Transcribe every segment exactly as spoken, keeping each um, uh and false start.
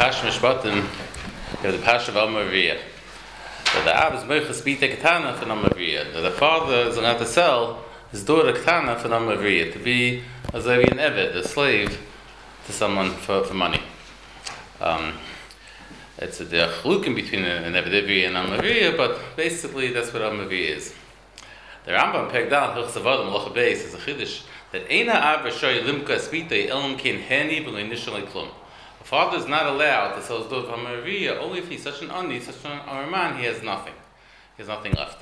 Parsha Mishpatim, you have the Parsha of Amaviyah. So the Ab is Meichas Bita Ketana for Amaviyah. The father is allowed to sell his daughter Ketana for Amaviyah, to be as though an Eved, a slave, to someone for, for money. Um, it's a chlukim between an Eved and Amaviyah, but basically that's what Amaviyah is. The Rambam pegged down Hilchos Avodim Halacha Beis is a chiddush that Eina Av Rashay Limka Spita Elam Kin Hani B'Lo Nishal Klum. A father is not allowed to sell his daughter from Amaviyah only if he's such an ani, such an Araman, he has nothing. He has nothing left.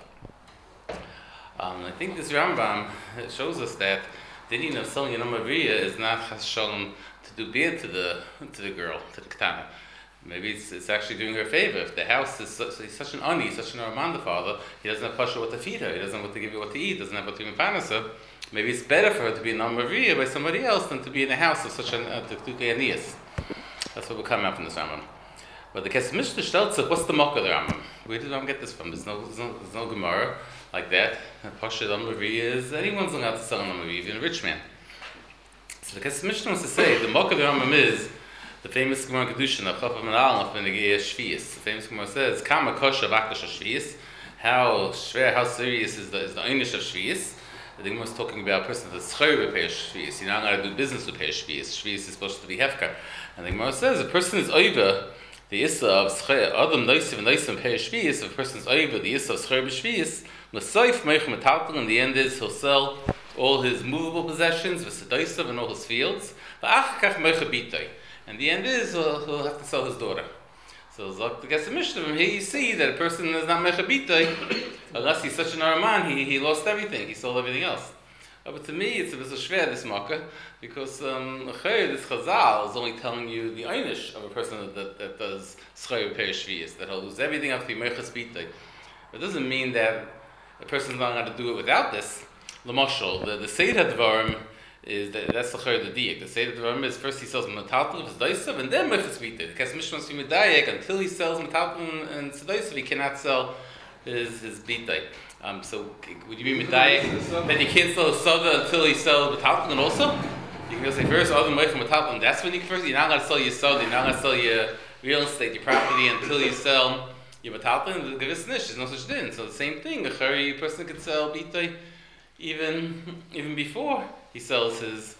Um, I think this Rambam shows us that the din of selling an Amaviyah is not Chas Shalom to do bad to the to the girl, to the Ketana. Maybe it's, it's actually doing her a favor. If the house is such, he's such an ani, such an Araman, the father, he doesn't have pasha what to feed her, he doesn't have what to give her what to eat, doesn't have what to even finance her. Maybe it's better for her to be an Amaviyah by somebody else than to be in the house of such an uh, Anias. That's what will come out from this Rambam. But the Kesef Mishnah tells us, what's the mock of the Rambam? Where did Rambam get this from? There's no, there's no, there's no Gemara like that. Pasha Amaviyah is anyone's allowed to sell an Amaviyah, even a rich man. So the Kesef Mishnah wants to say the mock of the Rambam is the famous Gemara Kedushin of Chaf Amalaf and the Shvius. The famous Gemara says, "Kama kosher v'akdash Shvius." How schwer, how serious is the is the einish of Shvius? The Gemara is talking about a person that's schwer with Shvius. You're not allowed to do business with Shvius. Shvius is supposed to be hefker. And the Gemara says a person is over the issa of schwer. Adam noisiv and noisiv pay Shvius. If a person is over the issa of schwer b'Shvius, l'soif meichem metaltal. In the end is he'll sell all his movable possessions, v'sedoisav, and all his fields. V'achakach meichem bitay. And the end is he'll, he'll have to sell his daughter. So Zok the Kesef Mishnah from here you see that a person is not mechabitay unless he's such an Araman, he he lost everything, he sold everything else. Uh, but to me it's a bit schwer this makkah because um this Chazal is only telling you the einish of a person that, that, that does schayr peishvius, that he'll lose everything after mechas bitay. It doesn't mean that a person is not going to do it without this. L'moshel, the the Seder Dvarim is that that's the chayr the diak. The Seder Dvarim is first he sells metaltal with daisav and then mechas bitay. The Kesef Mishnah wants to be medayek until he sells metaltal and sedaisav he cannot sell his his bitay. Um, so would you be medayek that you can't sell a soda until he sells metaltal and also? You can go say first other way from metaltal and that's when you first you're not going to sell your soda, you're not going to sell your real estate, your property until you sell your metaltal and the gewiss nish. There's no such thing. So the same thing. A chayr person could sell bitay even even before he sells his.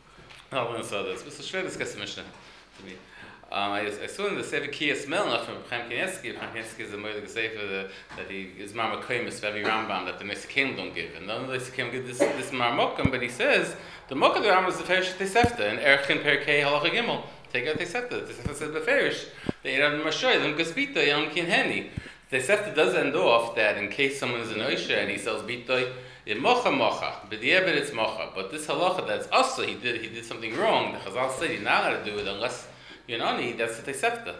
I'm going to sell this. But so shred this Kesef Mishnah to me. Um, I, I saw in the Sefer Kiyas Melnach from Chaim Kanievsky. Chaim Kanievsky is a Moedik Sefer that he is Marmakoimus for every Rambam that the Nesekim don't give. And none of the Nesekim give this, this Marmokim, but he says the Mok of the Rambam is the Ferish Tesefta, and Erchin Perkei Halacha Gimel. Take out Tesefta. Tesefta says the Ferish. The Eirav Mashoy, Lim Gaspita, Yom Kin Heni. Tesefta does end off that in case someone is an Oisha and he sells Bitoy, in mocha mocha, but the Ebed it's mocha. But this halacha that's also he did he did something wrong. The Chazal said you're not allowed to do it unless you're an ani. That's the Tesefta.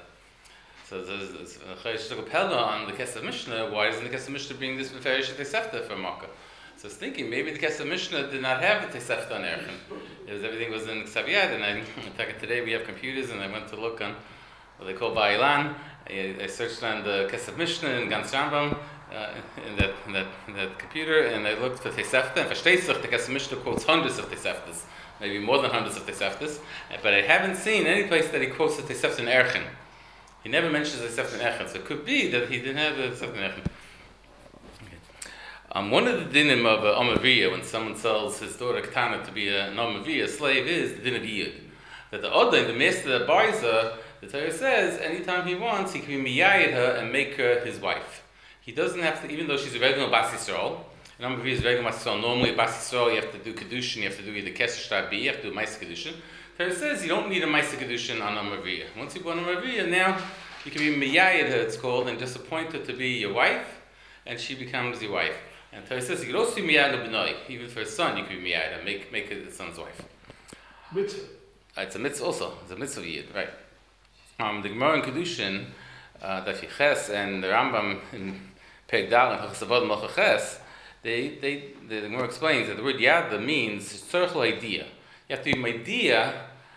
So there's a Pella on the Kesef Mishnah. Why doesn't the Kesef Mishnah bring this Beferish Tesefta for mocha? So I was thinking maybe the Kesef Mishnah did not have the Tesefta on Erchin. It was everything was in Ksaviyad, and I in fact today we have computers, and I went to look on what they call Ba'ilan. I, I searched on the Kesef Mishnah in Gans Rambam. Uh, in that in that in that computer, and I looked for Tesefta, and versteht sich, the Kesef Mishnah quotes hundreds of Teseftas, maybe more than hundreds of Teseftas, but I haven't seen any place that he quotes the Tesefta in Erchin. He never mentions the Tesefta in Erchin, so it could be that he didn't have the Tesefta in Erchin. Okay. Um, one of the dinim of uh, Amaviyah, when someone sells his daughter Ketana to be a, an Amaviyah slave, is the din of Yid. That the Odin, the master that buys her, the Torah says, anytime he wants, he can be miyayid her and make her his wife. He doesn't have to, even though she's a regular Bas Yisrael, a number of years regular Bas Yisrael, normally Bas Yisrael you have to do Kedushin, you have to do either Kesher Shtar B, you have to do Maisa Kedushin. Torah says you don't need a Maisa Kedushin on Amaviyah. Once you go on Amaviyah, now you can be Miyayid her, it's called, and just appoint her to be your wife, and she becomes your wife. And Torah says you can also be Miyayid B'nai, even for a son you can be Miyayid her, make, make her the son's wife. Mitzvah. Uh, it's a mitzvah also, it's a mitzvah Yid, right. Um, the Gemara in Kedushin, uh, Daf Yiches, and the Rambam in Perek Dal and Hilchos Avodim Halacha Ches, they they the Gemara explains that the word Yada means tzorchel idea. You have to be Meidia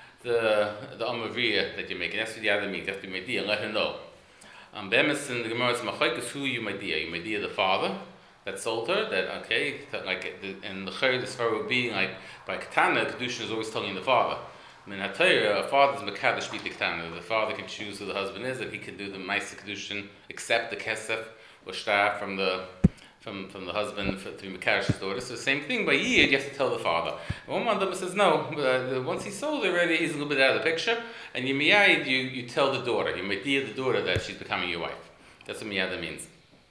the the Amaviyah that you're making. That's what Yada means. You have to be Meidia and let her know. Um, Bemis in the Gemara is Machaikas who you Meidia. You Meidia the father that sold her. That okay, that, like the, and the Chayr the Sfar would be like by Ketana Kedushin is always telling the father. Min HaTorah, a father's mekadosh bita ketana. The father can choose who the husband is, and he can do the ma'aseh kedushin, accept the kesef or shtar from the from from the husband for, to be mekadosh his daughter. So the same thing by yid, you have to tell the father. And one man says no. Uh, once he's sold already, he's a little bit out of the picture. And you miyayid, you you tell the daughter, you miyayid the daughter that she's becoming your wife. That's what miyayid means.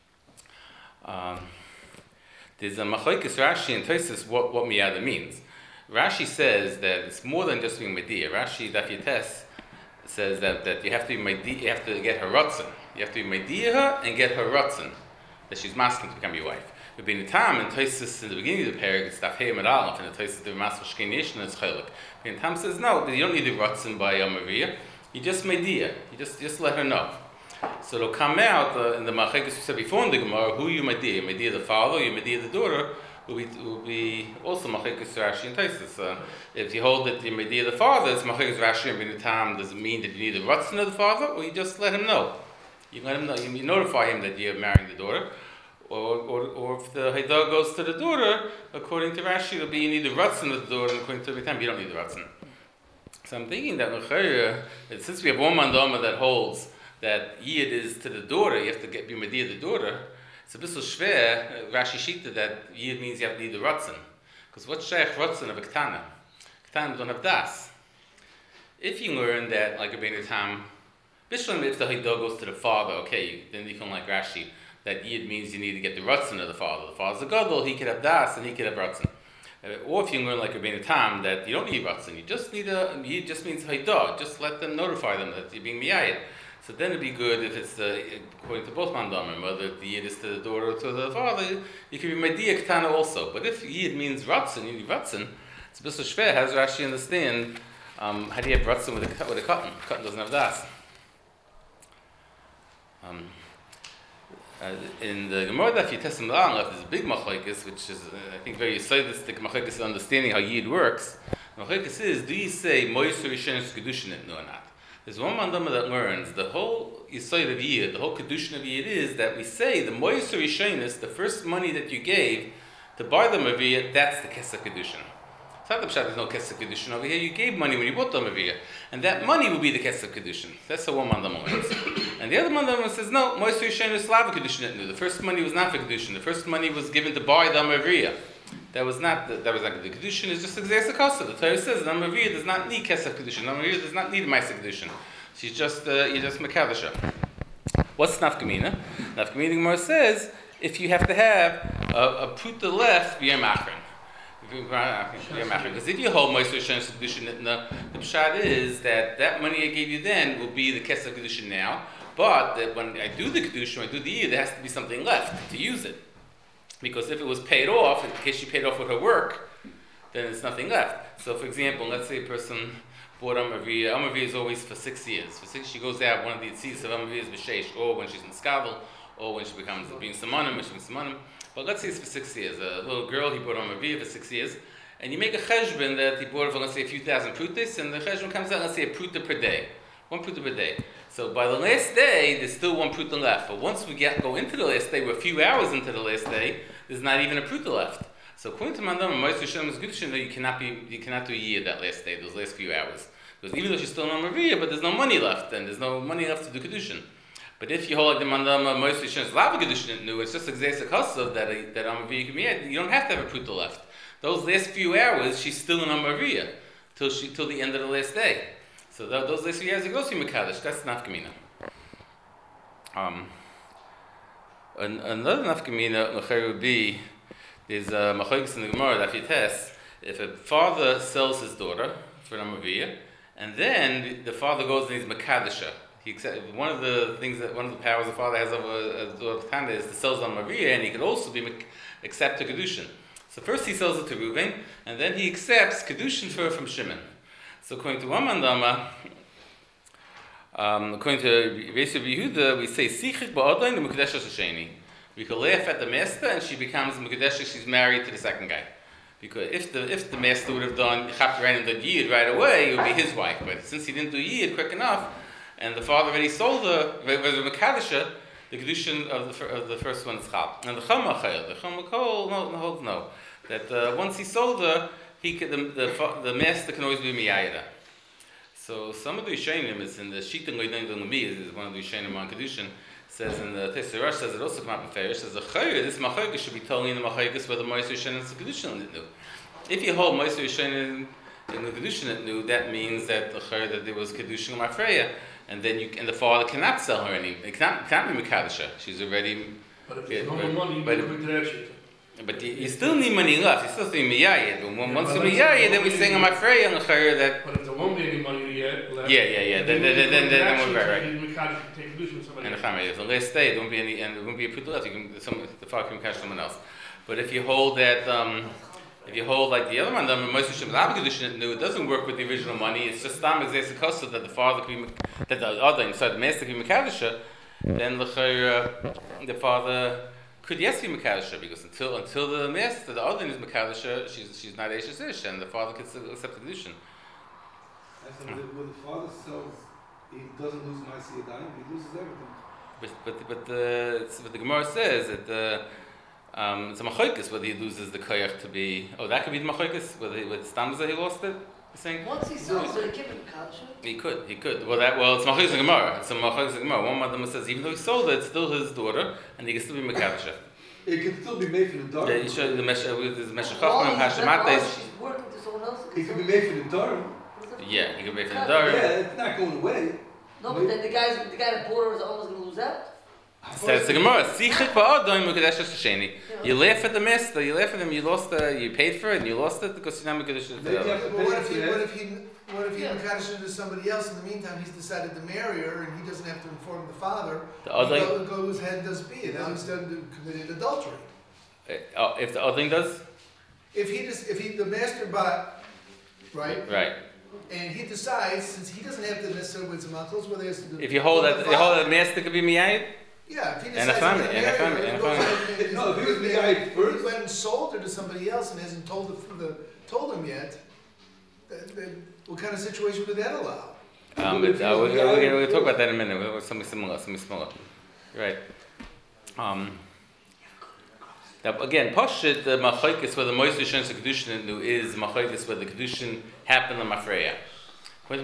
Um, there's a machlokes Rashi and Tosfos what what miyayid means. Rashi says that it's more than just being mediyah. Rashi Daf Yates says that, that you have to be mediyah, you have to get her ratzon. You have to be mediyah her and get her ratzon, that she's masking to become your wife. But being the time in Tosfos in the beginning of the parak, it's Daf Hey Amud Aleph, and the Tosfos the Master Shkei and it's Chelek. Being the time says no, you don't need the ratzon by Yom Reviyah. You just mediyah. You just just let her know. So it'll come out uh, in the machlokes we said before in the Gemara who you mediyah. You mediyah the father, you mediyah the daughter. Will be, will be also machlokes Rashi and Tosfos. Uh, if you hold that the mediyah the father, it's machlokes Rashi and being the time does it mean that you need the ratzon of the father, or you just let him know. You let him know. You notify him that you're marrying the daughter. Or, or, or if the Haidah goes to the daughter, according to Rashi, it'll be you need the ratzon of the daughter, and according to the time, you don't need the ratzon. So I'm thinking that, that since we have one mandama that holds that yid is to the daughter, you have to get be mediyah the daughter, it's a bit so schwer, Rashi shita, that yid means you have to need the ratzon. Because what's shaykh ratzon of a ketana? Ketana don't have das. If you learn that, like a bein tam, Bishlam, if the Haidah goes to the father, okay, then you can like Rashi, that yid means you need to get the ratzon of the father. The father's a gadol, he could have das and he could have ratzon. Uh, or if you learn like a bein tam, that you don't need ratzon, you just need a, yid just means Haidah, just let them notify them that you're being miyayid. So then it'd be good if it's the, according to both mandamim, whether the yid is to the daughter or to the father, you can be mediyah ketana also. But if yid means ratzon, you need ratzon, it's a bit so schwer. How does Rashi understand? Um, how do you have ratzon with a with a cotton? Cotton doesn't have das. Um, uh, in the Gemara Daf Yates Amud Aleph, there's a big machlokes, which is uh, I think very yisoidistic machlokes is understanding how yid works. Machlokes is, do you say moiser rishonos kedushin or not? There's one mandama that learns the whole yisoid of yid, the whole kedushin of yid is that we say the moiser rishonos, the first money that you gave to buy the maviyah, that's the kesef kedushin. It's not the pshat, there's no kesef kedushin over here. You gave money when you bought the maviyah, and that money will be the kesef kedushin. That's the one mandama learns. And the other mandama says no, moiser rishonos lava kedushin. The first money was not for kedushin. The first money was given to buy the maviyah. That was not the, that was not the kedushin. Is just exercise kosa. The Torah says the Amaviyah does not need kesef kedushin. The Amaviyah does not need ma'aseh kedushin. She's just uh, you just mekadesha. What's nafkamina? Nafkamina Gemara says if you have to have a, a pruta left v'yem achron. Because if you hold ma'aseh kedushin, the the pshat is that that money I gave you then will be the kesef kedushin now. But that when I do the kedushin, when I do the yid, there has to be something left to use it. Because if it was paid off, in case she paid off with her work, then there's nothing left. So, for example, let's say a person bought Amaviyah. Amaviyah is always for six years. For six, she goes out, one of the tzis of Amaviyah is b'sheish, or when she's in skadol, or when she becomes being samanim, when she's being samanim. But let's say it's for six years. A little girl, he bought Amaviyah for six years, and you make a cheshbon that he bought it for, let's say, a few thousand prutas, and the cheshbon comes out, let's say, a pruta per day. One pruta per day. So by the last day, there's still one pruta left. But once we get go into the last day, we're a few hours into the last day, there's not even a pruta left. So according to Mandam, Moshe Hashem is good. You cannot be, you cannot do a year that last day, those last few hours, because even though she's still on Maria, but there's no money left, and there's no money left to do kedushin. But if you hold like the Mandam, Moshe Hashem is lava kedushin, no, it's just exeisa kasav that that Amaria can be had. You don't have to have a pruta left. Those last few hours, she's still in Amaria till she till the end of the last day. So that, those last few hours, you go see Mekadosh. That's nafkamina. Um. An, another nafkamina would be there's a machlokes in the Gemara that Yates, if a father sells his daughter for an Amaviyah, and then the, the father goes and he's Makadisha. He accept, one of the things that one of the powers the father has over a daughter Tanda is to sell the Amaviyah, and he can also be accept a kedushin. So first he sells it to Reuven, and then he accepts kedushin for from Shimon. So according to one mandama, Um, according to Reis Yehuda, we say Sichik ba'adain the Mukadesha Shasheni. We could laugh at the master, and she becomes Mukadesha. She's married to the second guy. Because if the if the master would have done Chapter and done Yid right away, it would be his wife. But since he didn't do Yid quick enough, and the father already sold her, was a Mukadesha, the kedushin of the of the first one is Chal. And the Chamachel, the Chamachol no holds no that uh, once he sold her, he could, the, the the master can always be Miyayida. So some of the Yishayim is in the Shitin Loidim Lumi is one of the Yishayim on Kedushin says in the Tesei Rosh says it also come up in Farish says the Chayr this Machaykes should be telling in the Machaykes whether Moisei Yishayim is the Kedushin in it. If you hold Moisei Yishayim in the Kedushin it knew, that means that the Chayr that there was Kedushin Mafreya, and then you and the father cannot sell her any. It cannot, cannot be Mekadesha. She's already. But if there's no more money, you but, can do it. But you, you still need money left. You still think Miyayid. But when, yeah, once you Miyayid, then we're saying on my Freya on the Chayr that. But if there won't be any money yet left. Yeah, yeah, yeah. Then, then, then, then, then we're right. And the family, if the last day, there won't be any, and there won't be a put left. You can, some, the father can catch someone else. But if you hold that, um, if you hold like the other one, the Moshe Shem Kedushin knew it doesn't work with the original money. It's just Stam Exes Kosta that the father could be, that the other, so the master could be Mekadesha. Then the Chayr, the father. Could yes be Mekadesha because until until the master, the other is Mekadesha, she's she's not Eishes Ish, and the father can still accept the Kedushin. So when the father sells, he doesn't lose Ma'aseh Yadayim, he loses everything. But but but the but the Gemara says that the um, it's a Machaykes whether he loses the koyach to be. Oh, that could be the Machaykes whether he, with Stamza he lost it. Saying once he sells it, he can be Mekadesha. He could, he could. Well, that well, it's Machaykes Gemara. It's a Machaykes Gemara. One of them says even though he sold it, it's still his daughter, and he can still be Mekadesha. It can still be made for the daughter. Yeah, you show the Mesh with his Meshachachma Well, and he's- Hashemates. she's working to someone else. It can be made for the daughter. Yeah, he could be for the Yeah, daughter. it's not going away. No, but then the guys, the guy that bought her is almost going to lose out. Says the Gemara, Sichik ba'adam Mekadesha Sheni. You laugh at the master, you laugh at him, you lost the, you paid for it, and you lost it because you're not Mekadesha. Maybe you have to Well, pay what if he, for what that. if he, what if he Yeah. Mekadesh to somebody else, in the meantime he's decided to marry her and he doesn't have to inform the father, The he other, go, goes ahead and does be, and now he's done to committed adultery. uh, oh, if the other thing does, If he just, if he, the master bought, right, right. and he decides, since he doesn't have to necessarily with some uncles, whether he has to do. If you hold that, you hold that master could be miyayid. Yeah, if he And a decides family, to and a marry family, her, and he a goes family. ahead and- No, if he was the if guy he first- went and sold her to somebody else and hasn't told the, the, told him yet, then, then what kind of situation would that allow? Um, but, uh, we're, we're, we're going to talk about that in a minute. We're, we're something similar, something similar. Right. Um, now, again, Pashit, the Machaykes where the Moshe Yishayim Kedushin is Machaykes where the Kedushin happened on Mafreya. When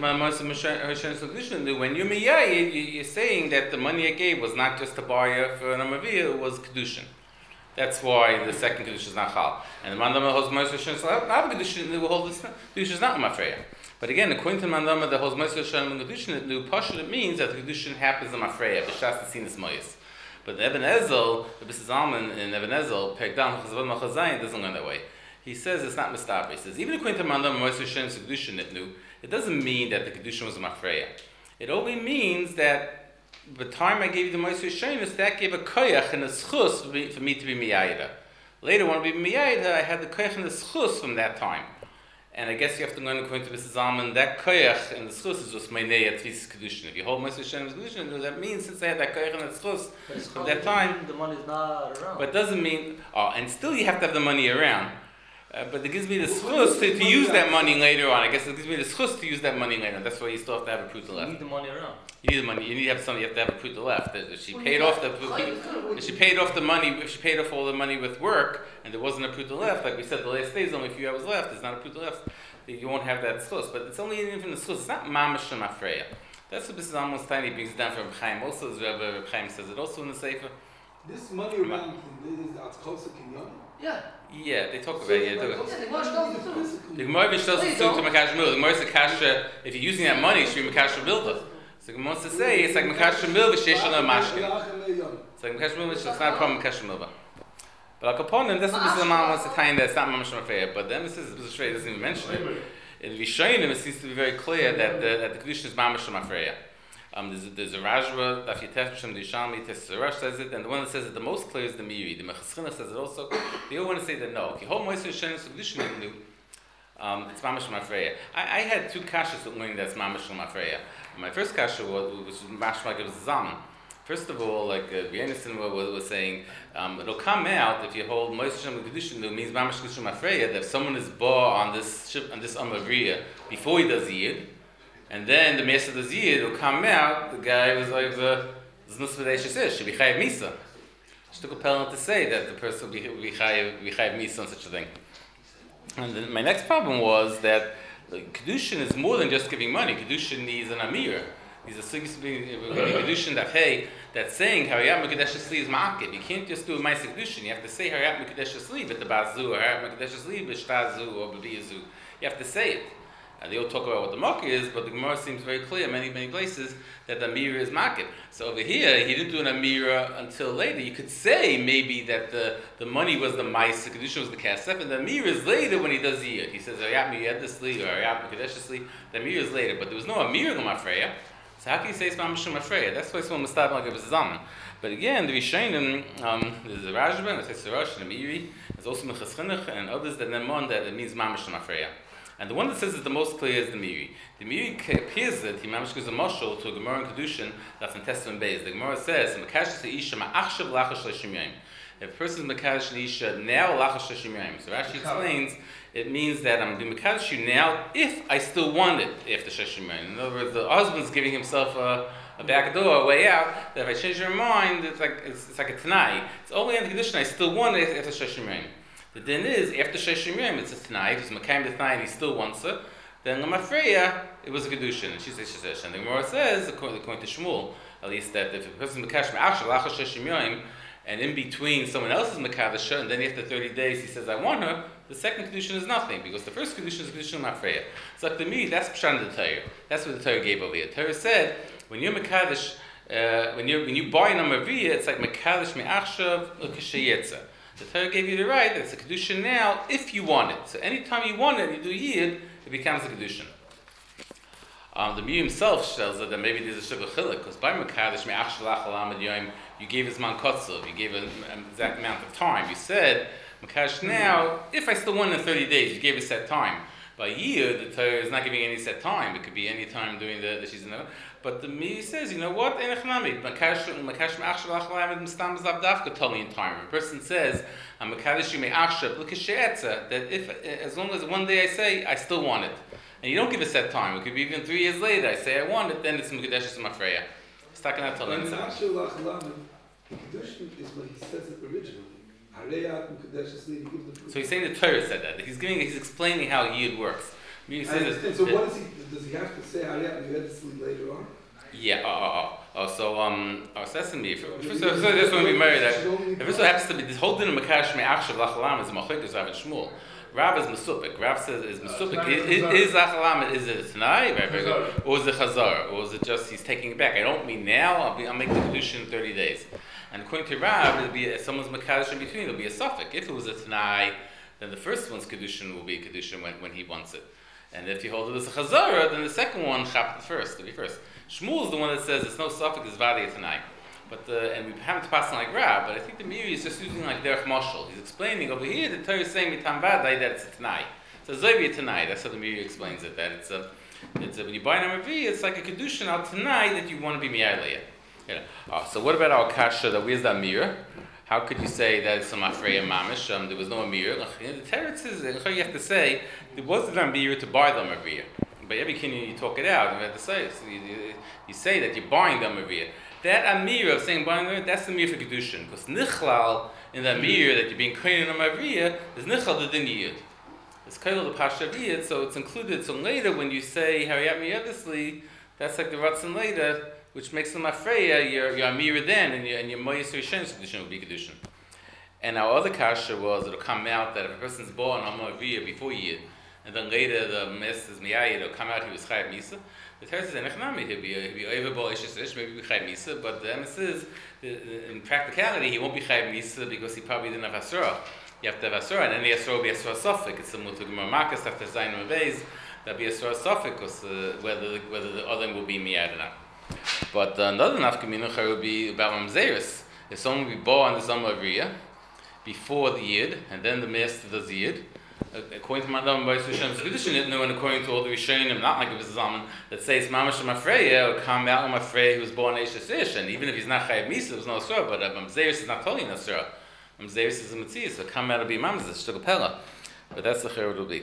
you're miyayid, you're saying that the money I gave was not just to buy her for an amaviyah, it was kedushin. That's why the second kedushin is not chal. And the mandama holds moshe yishayim not kedushin. They will hold this kedushin is not mafreya. But again, according to the mandama that holds moshe yishayim kedushin, the pasha it means that the kedushin happens in mafreya. B'shas the sin is moyes. But the Eben Ezel, the B'sis Alman in Eben Ezel, Pegdam Chazavad Machazayin doesn't go that way. He says it's not mistapa. He says even according to mandama moshe yishayim kedushin it knew. It doesn't mean that the Kedushin was a Mafreya. It only means that the time I gave you the Moshe Yishayim, that gave a koyach and a schus for me, for me to be miyayida. Later, when I be miyayida, I had the koyach and the schus from that time. And I guess you have to learn according to Missus Zalman, that koyach and the schus is just meinei atvis Kedushin. If you hold Moshe Yishayim's Kedushin, that means since I had that koyach and the schus from that time, the money's not around. but it doesn't mean, oh, and still you have to have the money around. Uh, but it gives me the schus to, to use that money later on. I guess it gives me the schus to use that money later on. That's why you still have to have a pruta You left. need the money around. You need the money. You need to have something. You have to have a pruta left. That if she Well, paid yeah, off the, Chaim, if she paid off the money, if she paid off all the money with work, and there wasn't a pruta left, like we said, the last days only a few hours left. There's not a pruta left. You won't have that schus. But it's only even from the schus. It's not mamash and afreya. That's what this is almost tiny brings down from Chaim. Also, as Rabbi Chaim says it also in the sefer. This money around thing, is Atzkosa Kinyon? Yeah. Yeah, they talk about So, it. Yeah, like, they- Yeah, they washed off the food. The Gemara Bish doesn't suit to Makash Mil. The Gemara is a kasha. If you're using that money, it should be Makash Milva. So the Gemara wants to say it's like Makash Milva Sheshana Mashkin. It's like Makash Milva. It's not a problem Makash Milva. But Al Capone, that's what Mister Lamar wants to tie in that it's not Mamash Mafreya. But the emphasis is Mister doesn't even mention it. In Rishonim, it seems to be very clear that the, that the Kedushin is Mamash Mafreya. Um, there's, a, there's a Rajva, Daf Yiteshem, the Yishalmi, Tesarash says it, and the one that says it the most clear is the Miri. The Mechaschina says it also. They all want to say that no. If you hold Moisei Yishalmi Kedushin, um, it's Mamash Mafreya. I, I had two kashas with learning that's Mamash Mafreya. My first kasha was, was Mashma Gibbs Zaman. First of all, like uh, Vienison was, was saying, um, it'll come out if you hold Moisei Yishalmi Kedushin, it means Mamash Kedushin Mafreya, that if someone is bar on this ship, on this Amavriya, before he does Yid, and then the Master does Yid, will come out, the guy was like the Znus V'Deishis Ish, should be Chayiv Misa. She took a pellet to say that the person will be Chayiv Misa on such a thing. And then my next problem was that like, kedushin is more than just giving money. Kedushin needs an amir. He's a kedushin that hey, that's saying hariyat mekadesh asli is ma'akib. You can't just do a ma'aseh kedushin. You have to say hariyat mekadesh asli but the bazu, or hariyat mekadesh asli b'shtazu or b'biyazu. You have to say it. And they all talk about what the makir is, but the Gemara seems very clear in many, many places that the amira is makir. So over here, he didn't do an amira until later. You could say maybe that the, the money was the mais, the kedusha was the kasef, and the amira is later when he does yid. He says, Ariyat miyadisli, or Ariyat mikadeshesli. The amira is later, but there was no amira in Mafreya. So how can you say it's Mamashim Mafreya? That's why it's one Mustab like it was Zaman. But again, the Rishonim, um, there's a Rajban, there's a Sirash, and a Miri, there's also Mechas Chinuch, and others that Nemon that it means Mamashim Mafreya. And the one that says it the most clear is the Miri. The Miri appears that he mamish gives a mashal to a Gemara in Kedushin that's in Testament Beis. The Gemara says, "Mekadosh Isha ma'achshav lachash l'shim yom." If a person is mekadosh Isha now lachash l'shim yom, so Rashi explains it means that I'm doing mekadosh you now if I still want it after sheshim yom. In other words, the husband's giving himself a, a back door, a way out. That if I change your mind, it's like it's, it's like a tanai. It's only in the Kedushin I still want it after sheshim yom. The din is, after Sheshim Yom, it's a Tanai, because Makayim the Tanai, and he still wants it, then Lamafreya, it was a Kedushin, and she says Shesesh. And the Gemara says, according, according to Shmuel, at least that if a person is Makash Me'achshav Lacha Sheshim Yom, and in between someone else is Makadasha, and then after thirty days he says, I want her, the second Kedushin is nothing, because the first Kedushin is Kedushin Mafreya. So like to me, that's Pshan the Torah. That's what the Torah gave over here. The Torah said, when you're Makadash, uh, when, you're, when you buy an Amaviyah, it's like Makadash Me'achshav L'Kashayetza. The Torah gave you the right that it's a kedushin now if you want it. So anytime you want it, you do yid, it becomes a kedushin. Um, the Mir himself tells that maybe there's a sugar chiluk because by mekadosh me'ach shalach alamad yom you gave his man kotzov, you gave an exact amount of time. You said mekadosh now if I still want in thirty days, you gave a set time. By yid, the Torah is not giving any set time. It could be any time during the the season. But the Mir says, you know what? Enechnami. Makadosh makadosh me'ach shalach alamad mistam zavdavka told me in time. A person says, "I'm makadosh me'achshav l'kashe'etza." That if as long as one day I say I still want it, and you don't give a set time, it could be even three years later. I say I want it, then it's mekadesh mafreya. It's not going to tell him. The kedushin is when he says it originally. So he's saying the Torah said that. He's giving, he's explaining how yid works. He says and so what does he, does he have to say Hariyat Miyadisli later on? Yeah, oh, oh, oh. oh so, um, oh, so that's in me. First, so, so this when we marry that. If this happens to be, this whole din of Makash Me'achshav Lachalam is a Machikas Rav and Shmuel. Rav is Mesupik. Rav says is Mesupik. Is Lachalam, is it a Tanai? Very, very good. Or is it Chazar? Or is it just, he's taking it back? I don't mean now, I'll, be, I'll make the Kedushin in thirty days. And according to Rav, it'll be, if someone's Makadosh in between, it'll be a suffix. If it was a Tanai, then the first one's Kedushin will be a Kedushin when, when he wants it. And if you hold it as a Chazara, then the second one, Chap the first, to be first. Shmuel is the one that says it's no suffix, it's Vadi Tanai. But the, and we haven't passed on like Rav, but I think the Miri is just using like Derech Mashal. He's explaining over here, the Torah is saying Mitam Vadai that it's a Tanai. So Zovi a Tanai, that's how the Miri explains it, that it's a, it's a, when you buy an Amavi, it's like a Kedushin al Tanai that you want to be Miyaliyah. Yeah. Oh, so what about our kasha, that where's that mirror? How could you say that it's a Mafreya Mamish? Um, there was no mirror. The Teretz is, you have to say, there wasn't a mirror to buy the Amavi. By every kinyan you talk it out, you have to say it. So you, you, you say that you're buying the Amavi. That Amir of saying buying the that's the Amir for Kedushin. Because Nichlal, in the Amir that you're being koyin in Amavi, is Nichlal the Din Yid. It's Kail the Pasha Yid, so it's included. So later when you say Hariyat Miyadisli, that's like the Ratzon later, which makes them Afreya, your your Amira then, and your and your Moyes Rishon's Kedushin will be Kedushin. And our other kasha was it'll come out that if a person's born on Amaviyah before Yid, and then later the Master's Miyayid, it'll come out he was Chayav Misa. The Torah says Enechnami, he'll be he'll be Oivabol Ishish Ish, maybe be Chayav Misa, but the emes is in practicality he won't be Chayav Misa because he probably didn't have Asura. You have to have Asura, and then the Asura will be Asura Sofik. It's similar to Gemara Marcus after Zayin Mavez, that'll be Asura Sofik, because uh, whether whether the other will be Miyad or not. But uh, another nafkaminucha would be about mamzeris. If someone would be born on the Zamavriya before the Yid, and then the master does the Yid, according to Madam Bais Rishon's Kedushin, and according to all the Rishonim, not like it was a Zaman, that says Mamash Mafreya will come out of Mafreya who was born Eishes Ish, and even if he's not Chayav Misa, there's no Asura, but uh, mamzeris is not totally an Asura. Mamzeris is a Mitzvah, so come out to be Mamzer, Shtugapela. But that's the Cher it will be.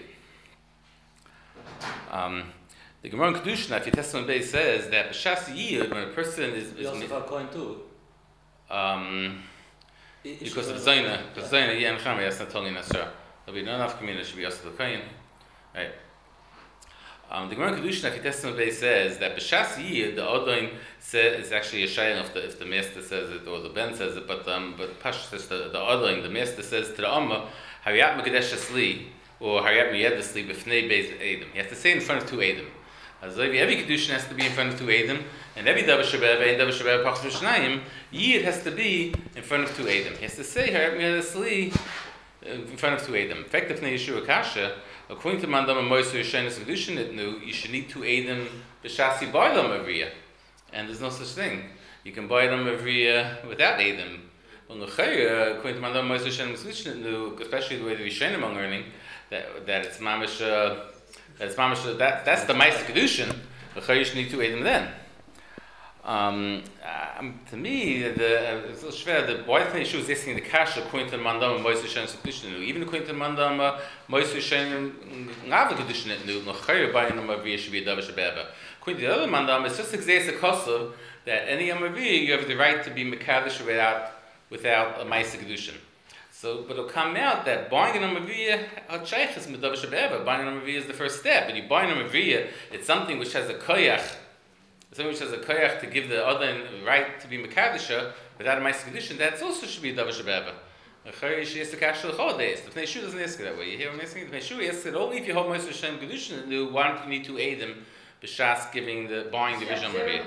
Um, The Gemara in Kedushin, if your Testament base says that B'shas Yid, when a person is... We also have coin too. Um, because of Zaina, because Zaina, yeah, and Chama, that's not totally Nasra. There'll be no enough community, should be also the coin. Right. Um, the Gemara Kedushin Afi Testament Bay says that B'Shas Yid, the Odoin says it's actually a shaying if the if the master says it or the Ben says it, but um but Pash says the the Odoin, the master says to the Amma, Hariyat Mekadesh Asli or Hariyat Miyed Asli B'Fnei Beis Edom. He has to say in front of two Edom. As every every Kedushin has to be in front of two Edom, and every Davar Shabbat and Davar Shabbat Pachas Shnayim, Yid has to be in front of two Edom. He has to say Hariyat Miyed Asli in front of two Edom. Effectively, Yeshua Kasha. According to Mandam and Moisu Yeshenis Kedushin Itnu, you should need two Edom b'shasi b'aylam avriya, and there's no such thing. You can buy them avriya without Edom. But according to Mandam and Moisu Yeshenis Kedushin Itnu, especially the way the Rishonim are learning, that that it's mamish, uh, that it's mamish, uh, that that's the Ma'aser Kedushin. You should need two Edom then. Um, um, to me, the uh, it's a little schwer. The boy thing issue is asking the kasha according to the mandam and Moises Shem Kedushin. Even according to the mandam Moises Shem Ngava Kedushin nu nachayir bayin amavi should be a davar shebeva. According to the other mandam, it's just exeis a kosav that any amavi you have the right to be mekadosh without without a Ma'aser Kedushin. So, but it'll come out that buying an amavi ha'chayich is davar shebeva. Buying an amavi is the first step, and you buy an amavi, it's something which has a koyach. Something which has a koyach to give the other right to be mekadisha without a Ma'aser Kedushin, that also should be davar shebeva. The Chayrish has to cash the holidays. The Pnei Shu doesn't ask it that way. You hear what I'm asking? The Pnei Shu asks it only if you hold Ma'aser Shem Kedushin. Why don't you need to aid them b'shas giving the buying the vision maybe?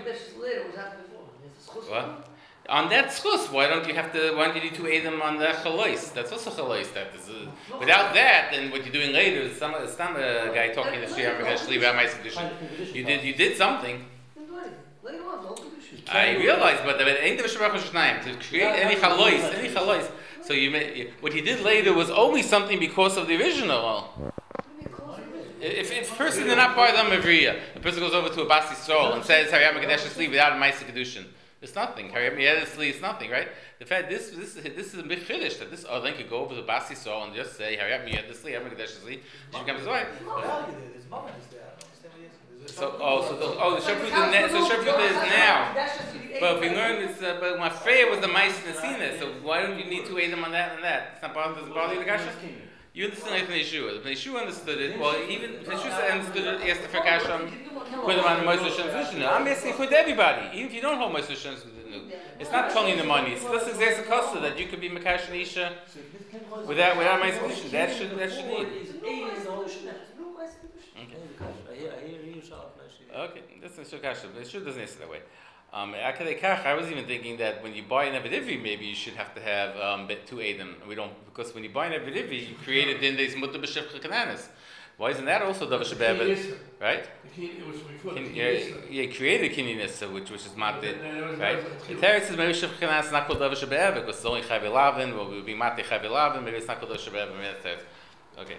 What? On that schus, why don't you have to? Why don't you need to aid them on the chalais? That's also chalais. That is uh, without that, then what you're doing later is some it's not a guy talking to Shia Megash leave out Ma'aser Kedushin. You did you did something. I realize, but it ain't the Shabbat Shnayim to create any chalois, any chalois. So you may, what he did later was only something because of the original. If if a person did not buy them every year, the person goes over to a Basi Yisrael and says Hariyat Mekadesh Asli without a Ma'aser Kedushin, it's nothing. Hariyat Miyed Asli is nothing, right? The fact this this this is a big chiddush that this other could go over to Basi Yisrael and just say Hariyat Miyed Asli, Hariyat Mekadesh Asli, she becomes his wife. So oh so the oh the Shafruta ne- so Shafruta is now. But if we learn this, uh, but my fair was the Ma'aser Nesina, so why don't you need to aid them on that and that? It's not bother doesn't bother you the kasha? You understand like the Yeshua. The Yeshua understood it. Well, even the Yeshua understood it. He asked the Fakasham, put them on the Ma'aser Shem Kedushin. I'm asking for everybody, even if you don't hold Ma'aser Shem Kedushin. It's not telling the money. It's just exeis a kosa that you could be Mekash and Isha without without Ma'aser Kedushin. That should that should need. Okay, that's a shukasha, but it sure doesn't answer that way. Um, I was even thinking that when you buy an Avidivi, maybe you should have to have um, two Adam. We don't, because when you buy an Avidivi, you create a din des mutter b'shevcha kananis. Why isn't that also davar shebeva? Right? Yeah, yeah, created kinyanissa, which which is matir, right? The Teretz says maybe shevcha kananis is not called davar shebeva because it's only chayv elavin. Well, we'll be matir chayv elavin. Maybe it's not called davar shebeva. Maybe that's okay.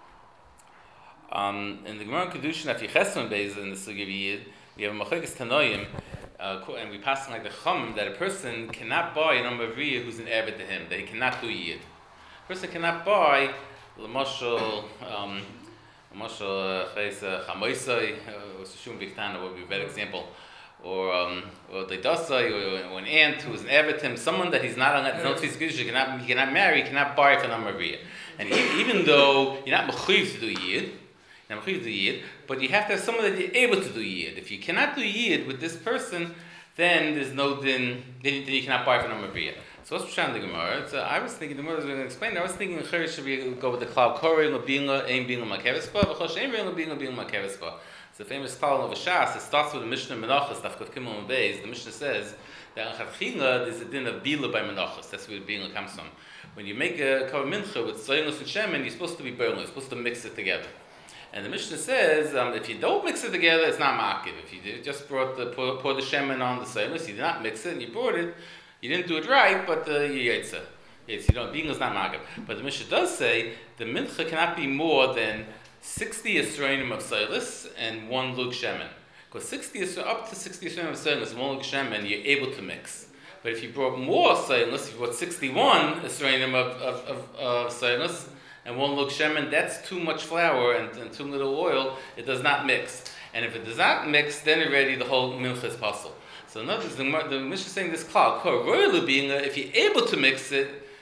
Um, in the Gemara Kedushin Afi Chesron Beis in the Sugi of Yid, we have a Machogas Tanoim, uh, and we pass like the Chum that a person cannot buy an Amavriya who's an Eved to him, that he cannot do Yid. A person cannot buy L'moshel, um, L'moshel Chayes Chamoisai, or Shum Biktana would be a better example, or um, or the Dasai, or, or an aunt who is an Eved to him, someone that he's not on that, no he cannot, he cannot marry, he cannot buy for an Amavriya. And even though you're not Mechuyev to do Yid, but you have to have someone that you're able to do Yid. If you cannot do Yid with this person, then there's no din, then you, then you cannot buy for no Maria. So what's Pshan the Gemara? So I was thinking, the Gemara was going to explain, I was thinking Chayr should be, go with the cloud Kori, Labinga, Ein Binga Makevespa, V'chosh Ein Binga Binga Makevespa. It's a famous cloud of a Shas. It starts with the Mishnah Menachos, Tafkot Kimel and Beis. The Mishnah says that in Chavchila there's a din of Bila by Menachos. That's where Bila comes from. When you make a Kavah Mincha with Soynos and Shemen, you're supposed to be burning, you're supposed to mix it together. And the Mishnah says, um, if you don't mix it together, it's not ma'akiv. If you did, just brought the pour, pour the shemen on the soilus, you did not mix it, and you brought it, you didn't do it right, but uh, you yaitza. Yes, you don't. Being is not ma'akiv. But the Mishnah does say the mincha cannot be more than sixty esronim of soilus and one lug shemen. Because sixty up to sixty esronim of soilus and one lug shemen, you're able to mix. But if you brought more soilus, if you brought sixty-one esronim of of of, of soilus and one lug shemen, that's too much flour and, and too little oil, it does not mix. And if it does not mix, then already the whole mincha is possible. So notice the, the Mishnah is saying this klal, if you're able to mix it,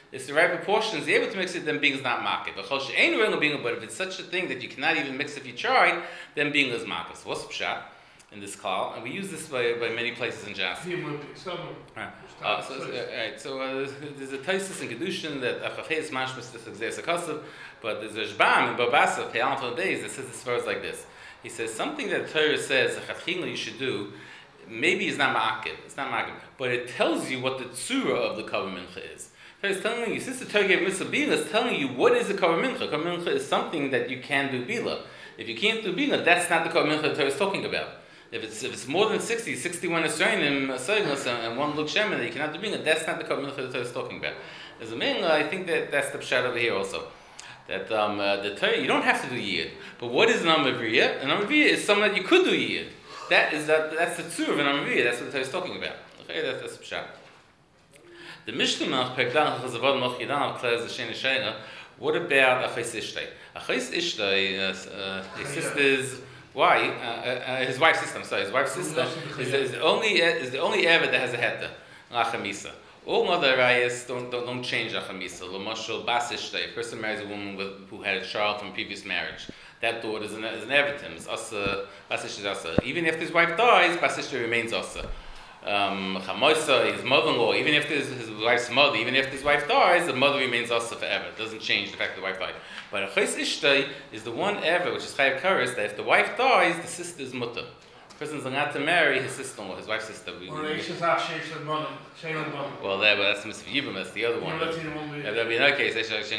it's the right proportions, you're able to mix it, then being is not market. But if it's such a thing that you cannot even mix if you try, then being is market. So what's the pshat in this call? And we use this by, by many places in Jas. Uh, uh, so, uh, right, so uh, there's a Taisus in Kedushin that Achafei is mashmas this exerts a kasav, but there's a Shbam in Babasa, Pe'alam for the days, that says this verse like this. He says something that the Torah says Achatchila you should do. Maybe it's not ma'akid, it's not ma'akid, but it tells you what the tzura of the Kavah Mincha is. It's telling you, since the Torah gave Mitzvah Bila, it's telling you what is the Kavah Mincha. Kavah Mincha is something that you can do Bila. If you can't do Bila, that's not the Kavah Mincha the Torah is talking about. If it's if it's more than sixty, sixty-one Esrainim, and one Luk Shemin, that you cannot do Bila, that's not the Kavah Mincha the Torah is talking about. As a Mincha, I think that that's the pshat over here also. That um, uh, the Torah, you don't have to do Yid. But what is an Amavriya? An Amavriya is someone that you could do Yid. That is that. That's the tzur of an Amavriya. That's what the Torah is talking about. Okay, that's that's the pshat. The Mishnah Melch Perkdan Chazavad Melch Yidan declares the Shena Shena. What about Achais Ishtay? Achais Ishtay, uh, his sister's wife, uh, uh, his wife's sister. I'm sorry, his wife's sister is, is the only is the only ever that has a heta, Lachamisa. All other rayas don't, don't don't change Lachamisa. L'mashal Bas Ishtay. A person marries a woman with, who had a child from previous marriage. That daughter is an, is an Everton. It's Asa, Bas Ishtay is Asa. Even if his wife dies, Bas Ishtay remains Asa. Um, Chamoisa, his mother-in-law, even if his, his wife's mother, even if his wife dies, the mother remains Asa forever. It doesn't change the fact that the wife died. But a Chais Ishtay is the one ever, which is Chayav Karis, that if the wife dies, the sister is mutter. The person's allowed to marry his sister-in-law, his wife's sister. We, we, we, well, there, well, that's the Mitzvah Yibam, that's the other one. That would be another case.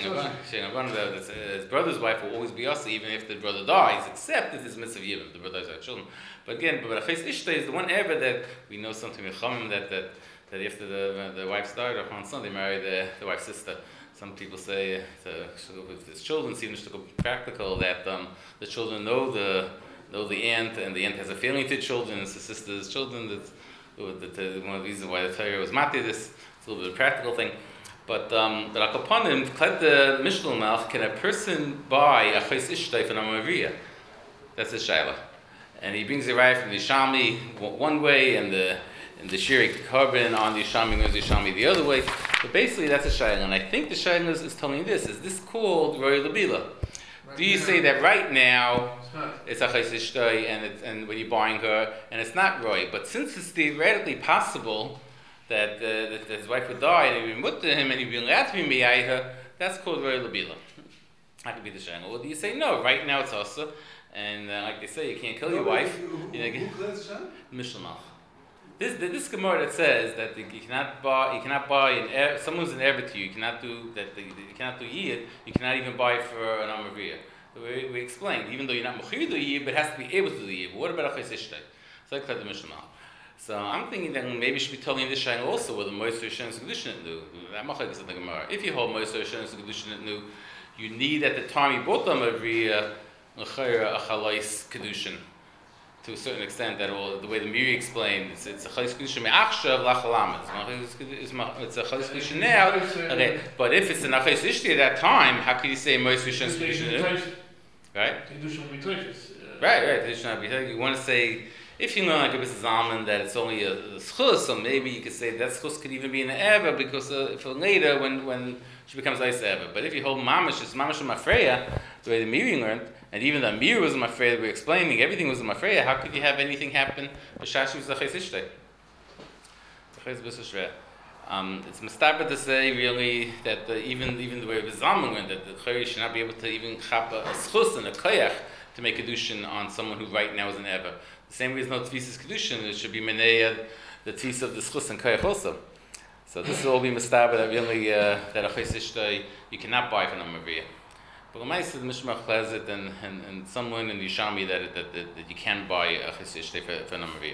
His brother's wife will always be Asa, even if the brother dies, except if it's Mitzvah Yibam, the brother has children. But again, but Achais Ishtay is the one ever that we know something with Chamim that that that after the the wife's died or on son they marry the the wife's sister. Some people say to, with his children seem to go practical that um, the children know the know the aunt and the aunt has a feeling to children. It's the sister's children. That's that, that, one of the reasons why the Torah was mati this. It's a little bit of a practical thing. But um, the Rakapanim, the Mishnah Malch, can a person buy Achais Ishtay for Namavriya? That's a shayla. And he brings it right from the Shami one way, and the and the Shirik carbon on the Shami brings the Shami the other way. But basically, that's a shayla. And I think the shayla is, is telling you this: is this called Roy Labila? Right. Do you say that right now it's Achais Ishtay, and it's, and when you're buying her, and it's not Roy? But since it's theoretically possible that, uh, that his wife would die and he'd be put to him and he'd be allowed to be miyai, that's called Roy Labila. That could be the shayla. Or do you say no? Right now it's Asa. And uh, like they say, you can't kill your wife. Who, you know, who cleansed Shem? Mishnah. This the, this Gemara that says that the, you cannot buy, you cannot buy an er, someone's an erva to you. You cannot do that. The, you cannot do yid. You cannot even buy for an amavriya. So we, we explained, even though you're not mechir to yid, but it has to be able to do yid. But what about a chesishtay? So I the Mishnah. So I'm thinking that maybe you should be telling this shayla also with a moister shen segdushin nu. That machak is in the Gemara. If you hold moister shen segdushin nu, you need at the time you bought them amavriya. A chalais kedushin, to a certain extent. That will, the way the Miri explained, it's, it's a chalais kedushin me'achshav lachalamet. It's a chalais kedushin now. Okay, but if it's an achais ishti at that time, how can you say mois rishon kedushin? Right. Right, right. You want to say if you know like a bit almond that it's only a, a schus, so maybe you could say that schus could even be an eva because uh, for later when when she becomes ice eva. But if you hold mamish, it's mamish mafreya, the way the Miri learned. And even the Amir was afraid, we're explaining, everything was afraid. How could you have anything happen? B'shashi was Achais Ishtay. Um, it's mistaber to say, really, that the, even even the way it was Zalman, that the Chayri should not be able to even chap a schus and a koyach to make kedushin on someone who right now is an ever. The same way as no tefisas kedushin, it should be menei the tefis of the schus and koyach also. So this will all be mistaber that really, uh, that Achais Ishtay, you cannot buy from Amavriya. But the Ma'aseh the Mishmach has it, and, and, and someone in the Yishami that, that, that, that you can buy a Achais Ishtay for, for Namavriya.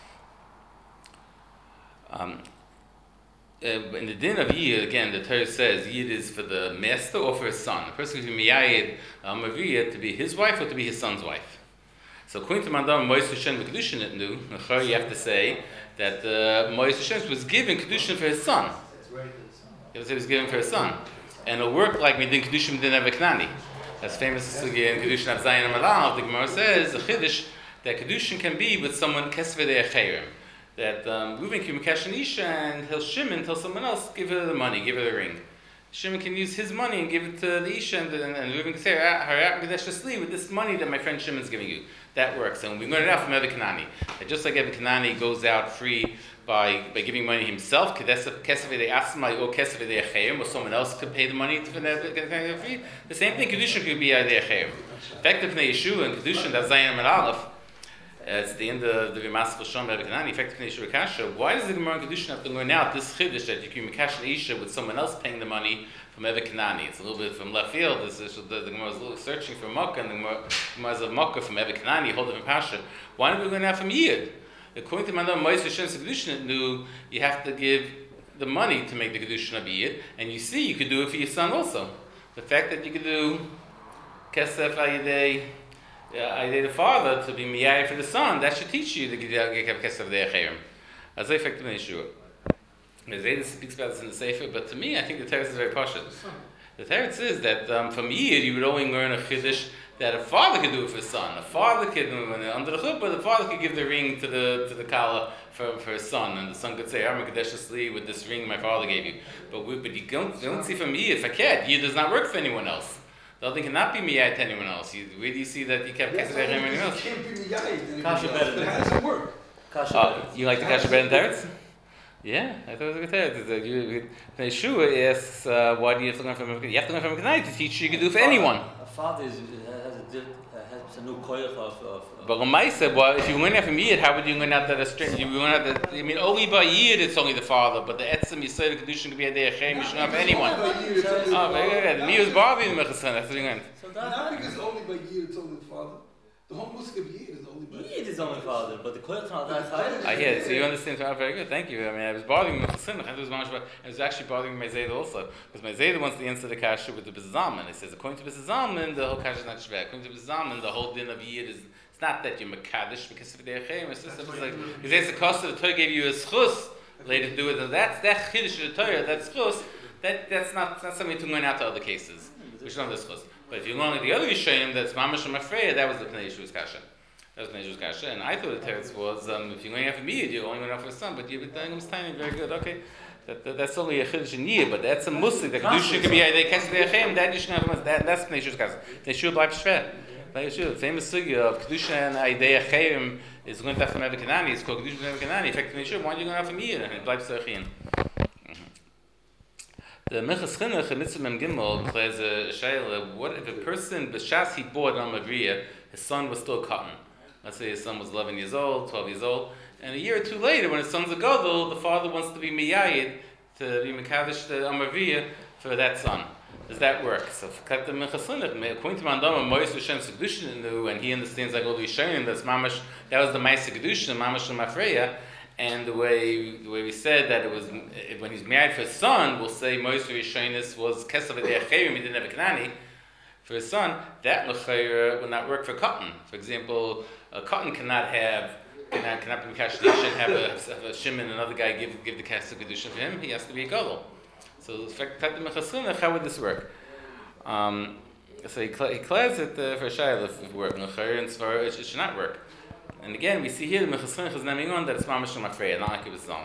Um, uh, in the din of Yid, again, the Torah says Yid is for the master or for his son. A person who miyayid Amavriya to be his wife or to be his son's wife. So according to Mandam Moishe Shem Kedushin it knew, you have to say that uh, Moishe Shem was given Kedushin for his son. You have to say it was given for his son. And it'll work like we did Kedushim Din Aveknani. That's famous again in Kedushin of Zayin Amalal. The Gemara says, the Chiddush, that Kedushin can be with someone Kesvedei Achayim. That Reuven um, Kim Kashan Isha and he'll Shimon tell someone else, give her the money, give her the ring. Shimon can use his money and give it to the Isha, and, and, and Reuven can say, Harayat Mekadesh Shasli, with this money that my friend Shimon's giving you. That works. And we learn it out from Evan Kanani. That just like Evan Kanani goes out free by, by giving money himself, Kesef V'dei Asmai or Kesef V'dei Achayim, or someone else could pay the money for the free. The same thing, Kedushin could be V'dei Achayim. Effectively, Yeshua and Kedushin, that's Zayin and Aleph. Uh, it's the end of the Rimas Chashon Evan Kanani. Effectively, Yeshua Kasha. Why does the Gemara and Kedushin have to learn out this Chiddush that you can Mekash Isha with someone else paying the money from Evan Kanani? It's a little bit from left field. This is, the, the Gemara is a little searching for Makkah, and the Gemara, Gemara is a Makkah from Evan Kanani, hold of Pasha. Why don't we learn out from Yid? According to Mandam Mois Hashem Kedushin, knew you have to give the money to make the Kedushin of Yid, and you see you could do it for your son also. The fact that you could do Kesef Ayidei, Ayidei the father to be Miyai for the son, that should teach you to give Kesef Ayidei Achayim. As I effectively sure. Zayda speaks about this in the Sefer, but to me, I think the teretz is very pashut. The teretz is that um, from Yid you would only learn a chiddush that a father could do it for his son. A father could, under the chuppah, the father could give the ring to the to the kala for, for his son, and the son could say, "I'm Mekadesh Shasli with this ring my father gave you." But we, but you don't, you don't see from Yid, if I can't, Yid does not work for anyone else. The other thing cannot be miyai to anyone else. You, where do you see that you kept Yes, kesef anyone else? it can't be miyai to anyone Kasha else, better but how does it work? Kasha Uh, better. you like the kasha ben teretz? Yeah, I thought it was a good teretz. Uh, you- Yeshua asks, uh, "Why do you have to learn from a You have to learn from a Kanai to teach you. You can do it for anyone." A father is, has a diff, has a new koyach of, of, of But Ramai said, well, if you learn that from Yid, how would you learn out that a stranger? You learn out that, I mean, only by Yid it's only the father, but the Etzem, you say the Kedushin could be a De'achem, you should not have anyone. Not by Yid, it's only the Oh, very father. good. The Mir is Barbie in Mechasran, that's what you learned. so Not that because only by Yid it's only the father. The whole musik of Yid is only by Yid is only father, but the koyach not that high. I hear it, so you understand, so, oh, very good, thank you. I mean, I was bothering me with Mechasran, it was, much, it was actually bothering my Zayda also, because my Zayda wants to answer the kasha with the Bizaman. He says, according to Bizaman, the whole kasha is not shveh. According to Bizaman, the whole din of Yid is, it's not that you're Mekadosh because of the Echem, it's just, it's like, because it's the cost of the Torah gave you a schus, later to do it, and that's, that Chiddush of the Torah, that schus, that, that's not, that's something to learn out to other cases, which don't have the schus. But if you learn like the other Yishayim, that's Mamash and Mafreya, that was the Pnei Yeshua's kasha. That was Pnei Yeshua's kasha, and I thought the teretz was, um, if you're going after me, you're only going after a son, but you've been telling him it's tiny, very good, okay. That, that, that's only a chiddush in Yid, but that's a musik. That kedusha could be they catch the achem. That you should have. That that's Pnei Yeshua's kasha. Pnei Yeshua bleibt shver. Pnei Yeshua, famous sugya of kedusha and idei achem is going to have from Evan Kanani. It's called kedusha from Evan Kanani. In fact, Pnei Yeshua, why are you going after Yid? And it bleibt sechin. The Minchas Chinuch in Mitzvah Mem Gimel plays a shayla. What if a person b'shas he bought on Mavriya, his son was still cotton. Let's say his son was eleven years old, twelve years old, and a year or two later, when his son's a gadol, the father wants to be miyayid, to be mekadosh the Amavriya for that son. Does that work? So, according to Mandama, Mois Hashem Kedushin, and he understands like all the Yishanim, that's mamash. That was the Ma'aseh Kedushin, mamash and Mafreya, and the way the way we said that it was when he's married for his son, we'll say Mois Yishanis was Kesef De'achayim, he didn't have a Kanani. For his son, that l'chayr will not work for cotton. For example, a cotton cannot have cannot cannot be kashdushin and have a, have a shimon, another guy give give the kashdushin kedushin for him. He has to be a gadol. So, how would this work? Um, so he, cl- he declares it uh, for shayla if it work. L'chayr and svar it should not work. And again, we see here the mechasrin is naming on that it's mamash mafreya, not like it was zon.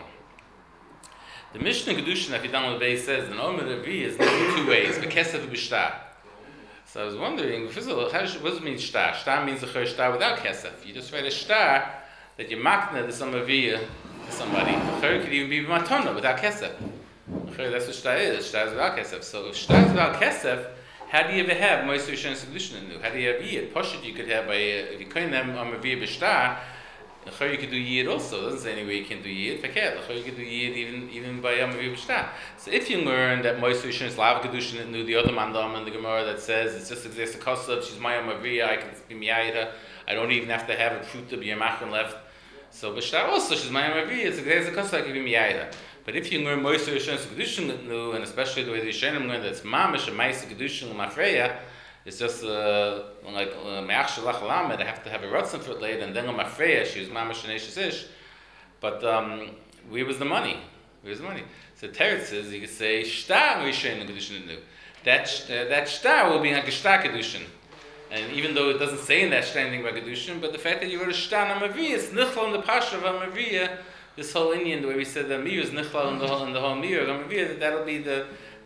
The Mishnah kedushin that Yidam Lebei says the Omer Revi is in two ways: b'kesav b'shtar. So I was wondering, first of all, how does, what does it mean shtar? Shtar means a chur shtar without kesef. You just write a shtar that you makna the samaviyah to somebody. A chur could even be matana without kesef. A chur, that's what shtar is. Shtar is without kesef. So if shtar is without kesef, how do you ever have moister yishan segdushin in you? How do you have yid? Poshut you could have by if you couldn't have amaviyah b'shtar. A chur you could do yid also. It doesn't say any way you can do yid. Faket. A chur you could do yid even even by amaviyah b'shtar. So if you learn that moister yishan is lav kedushin and the other mandam and the gemara that says it's just exists a kosav, she's my amaviyah, I can be miyayita, I don't even have to have a fruit to be a machin left. So b'shtar also she's my amaviyah, it's exists a kosav, I can be miyayita. But if you learn moister yishan kedushin and especially the way the yishanim learn that it's mamish a ma'aseh kedushin l'mafreya. It's just uh, like me'ach shalach lamed. I have to have a rotzen for it later, and then on mafreya she was mamish and ish. But um, where was the money? Where was the money? So teretz says you could say shtar rishon kedushin nu. That uh, that shtar will be like a shtar kedushin, and even though it doesn't say in that shtar anything about kedushin, but the fact that you wrote a shtar namaviyah, it's nichlal in the pasha of amaviyah. This whole Indian, the way we said the mir is nichlal in the whole in the whole mir of amaviyah, that'll be the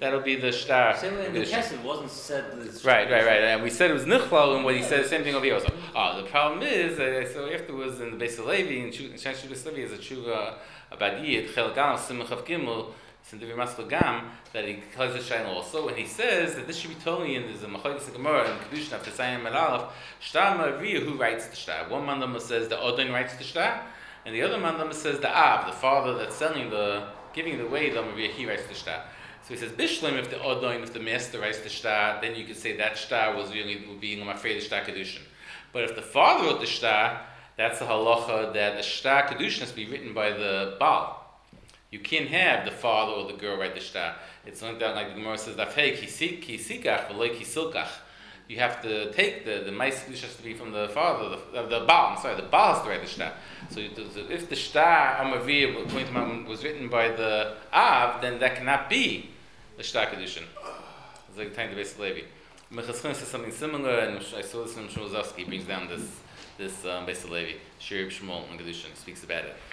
that'll be the shtar. Same way in the kedushin. Kesef wasn't said that it's Right, right, right. And we said it was nichlal, and what he said, the same thing over here also. Oh, the problem is, uh, so afterwards in the Beis Levi, in Shan Beis Levi, is a tshuva about Yid, Chel Gam, Simach of Gimel, Sindivi Maskal Gam, that he calls the Shain also, and he says that this should be told me in the Machlokes Gemara and Kedushin after Sayin Aleph, Shtar Ma'aviyah, who writes the shtar? One mandama says the Odin writes the shtar, and the other mandama says the Av, the father that's selling the, giving the way, the Ma'aviyah, he writes the shtar. So he says, Bishlim, if the Odin, if the master writes the shtar, then you could say that shtar was really would be Mafrei the shtar Kedushin. But if the father wrote the shtar, that's the halacha that the shtar Kedushin has to be written by the Baal. You can't have the father or the girl write the shtar. It's like that, like the Gemara says, "Dafhei ki sikach v'loy ki silkach." You have to take the the ma'is Kedushin has to be from the father, the, uh, the Baal. I'm sorry, the Baal has to write the shtar. So you, so if the shtar Amavir, according to my, was written by the Av, then that cannot be the shtar Kedushin. It's like the time of the Beis Levi. Mechaschon says something similar, and I saw this in Shmuel Zosky, brings down this this um, Beis Levi, Shir Shmuel and Kedushin, speaks about it.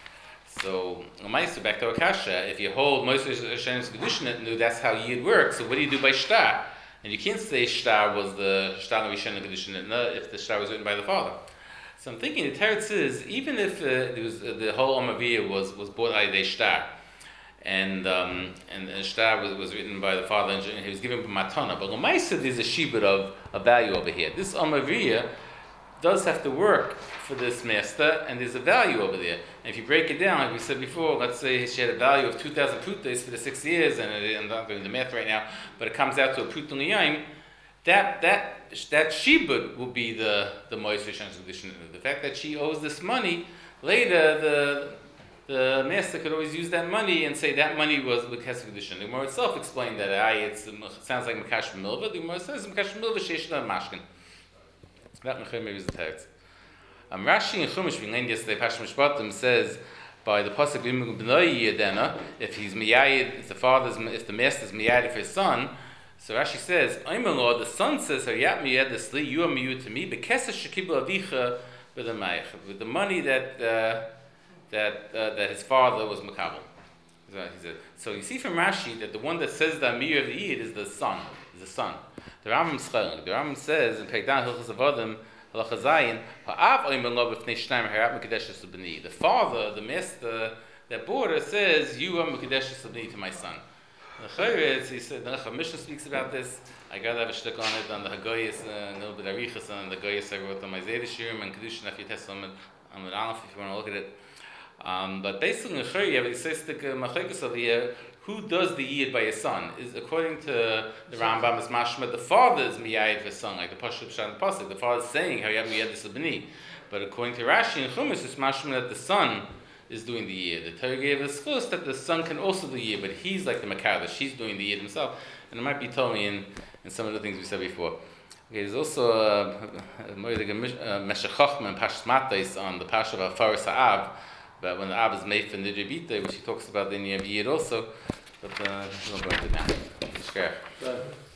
So, back to Akasha, if you hold most of Hashem's Kedushin, that's how Yid works. So what do you do by shtar? And you can't say shtar was the shtar of Rishon Kedushin if the shtar was written by the father. So I'm thinking the teretz is, even if uh, there was, uh, the whole Amaviyah was, was bought by the shtar, and um, and, and shtar was, was written by the father, and he was given matana, but Lamaisa there's a shibud of a value over here. This Amaviyah does have to work for this master, and there's a value over there. And if you break it down, like we said before, let's say she had a value of two thousand prutas for the six years, and I'm not doing the math right now, but it comes out to a prut l'yayim, that that that shibud will be the the moist condition. The fact that she owes this money later, the the master could always use that money and say that money was with kesef condition. The Gemara itself explained that I it's, it sounds like mekash milva. The Gemara says mekash milva sheish la mashkin. That mechir maybe is the text. Um, Rashi and Chumash, we learned yesterday, Pashim Mishpatim says by the pasuk b'noi yedena, if he's miyayid, if the father's, if the master's miyayid for his son, so Rashi says, "Omer Lord, the son says, Hayat miyad esli, you are miyud to me, bekesef shekibu avicha b'damayich, with the money that uh, that uh, that his father was makabel." He said. So you see from Rashi that the one that says the amir of the yid is the son, is the son. The Rambam Schel, the Rambam says in Pekdan Hilchos Avodim, Halacha Zayin, Ha'av oimen lo b'fnei shnayim harat mekadeshes l'bnei. The father, the master, that border says, "You are mekadeshes l'bnei to my son." The Chayretz, he said, the Necham Mishnah speaks about this. I gotta have a shtick on it on the Hagoyis, uh, a little bit of Arichas on the Hagoyis I wrote on my Zayda Shirim and Kedushin if you test on it, on the Aleph if you want to look at it. Um, but basically, in the Chayretz, he says the Machlekes over here. Who does the yid by his son? Is according to the Rambam, is mashma the father is miyayid for his son, like the pasuk shan the pasuk. The father is saying how you have miyayid this b'ni. But according to Rashi and Chumash, it's mashma that the son is doing the yid. The Torah gave us close that the son can also do yid, but he's like the makadosh. He's doing the yid himself, and it might be told me in, in some of the things we said before. Okay, there's also a Meshech Chochma and Pashas Matais on the Pasha of Faris Ha'av, but when the Av is made for Nidribita, which he talks about in the Yid also. But uh, we won't go into that now.